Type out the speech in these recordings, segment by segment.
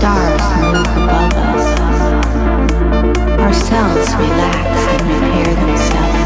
stars move above us. Our cells relax and repair themselves.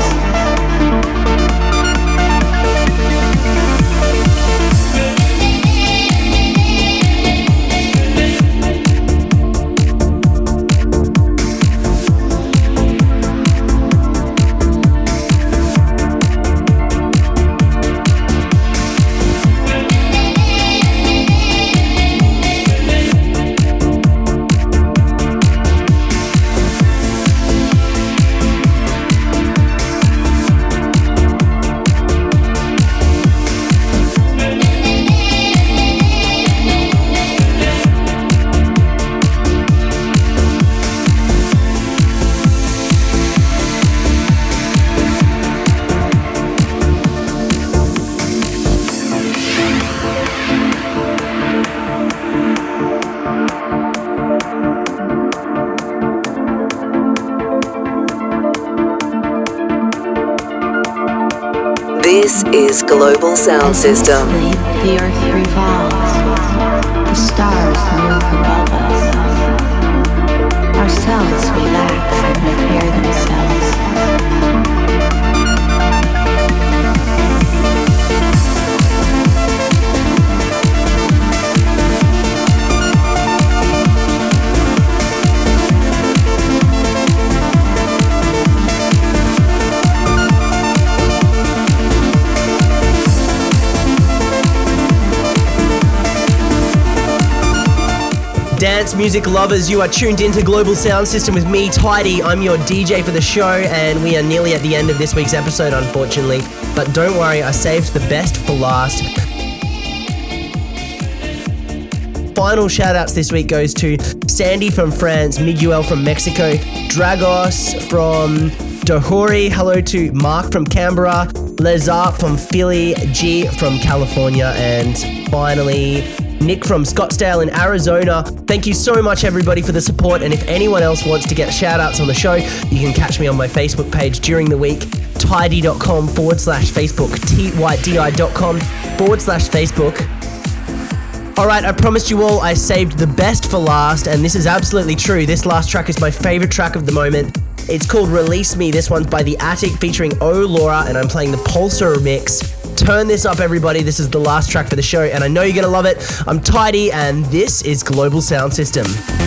This is Global Sound System. The earth revolves. The stars move above us. Our cells relax and repair themselves. Dance music lovers, you are tuned into Global Sound System with me, Tidy. I'm your DJ for the show, and we are nearly at the end of this week's episode, unfortunately. But don't worry, I saved the best for last. Final shout-outs this week goes to Sandy from France, Miguel from Mexico, Dragos from Dohori, hello to Mark from Canberra, Lazar from Philly, G from California, and finally Nick from Scottsdale in Arizona. Thank you so much, everybody, for the support. And if anyone else wants to get shout-outs on the show, you can catch me on my Facebook page during the week, tidy.com/Facebook, tyd.com/Facebook. All right, I promised you all I saved the best for last, and this is absolutely true. This last track is my favorite track of the moment. It's called Release Me. This one's by The Attic featuring Oh Laura, and I'm playing the Pulsar remix. Turn this up, everybody. This is the last track for the show, and I know you're going to love it. I'm Tidy, and this is Global Sound System.